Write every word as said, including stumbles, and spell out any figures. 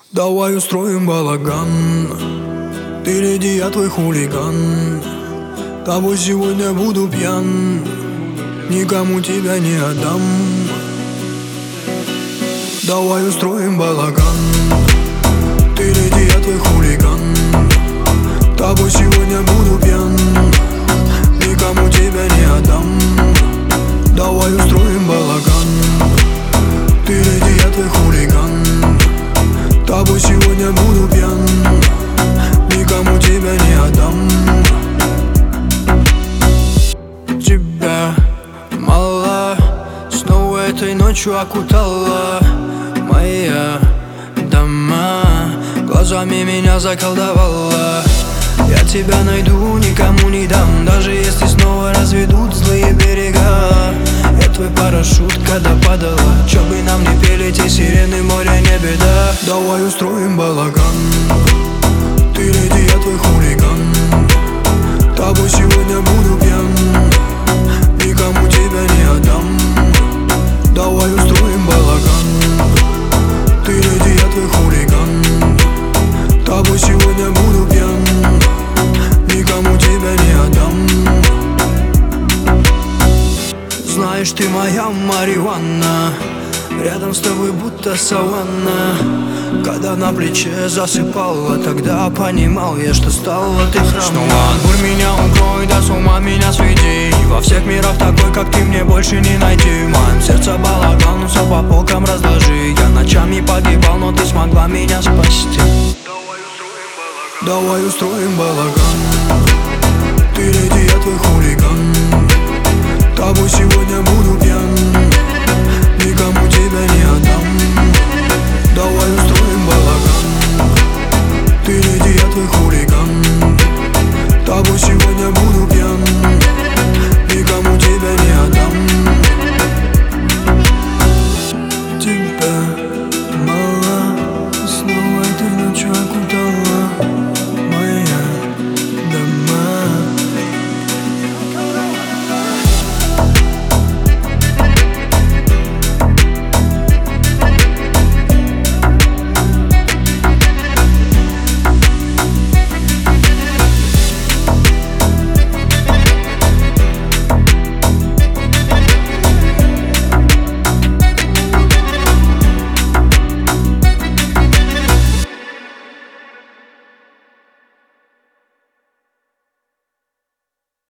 Давай устроим балаган. Ты леди, я твой хулиган. Тобой сегодня буду пьян, никому тебя не отдам. Давай устроим балаган. Ты леди, я твой хулиган. Тобой сегодня буду пьян, никому тебя не отдам. Давай устроим балаган. Ты леди, я твой хулиган. Тобой сегодня буду пьян, никому тебя не отдам. Тебя мало, снова этой ночью окутала моя дома, глазами меня заколдовала. Я тебя найду, никому не дам, даже если снова разведут злые берега. Я твой парашют, когда падала, чё бы нам не пели те сирены, море не беда. Давай устроим балаган. Ты леди, я твой хулиган. Тобой сегодня буду пьян, никому тебя не отдам. Давай устроим балаган. Ты леди, я твой хулиган. Тобой сегодня буду пьян, никому тебя не отдам. Знаешь, ты моя марихуана, рядом с тобой будто саванна. Когда на плече засыпала, тогда понимал я, что стала ты храма. Бурь меня укрой, да с ума меня сведи. Во всех мирах такой, как ты, мне больше не найти. В моем сердце балаган, ну все по полкам разложи. Я ночами погибал, но ты смогла меня спасти. Давай устроим балаган. Ты леди, я твой хулиган. Тобой сегодня буду пьян, никому тебя не отдам.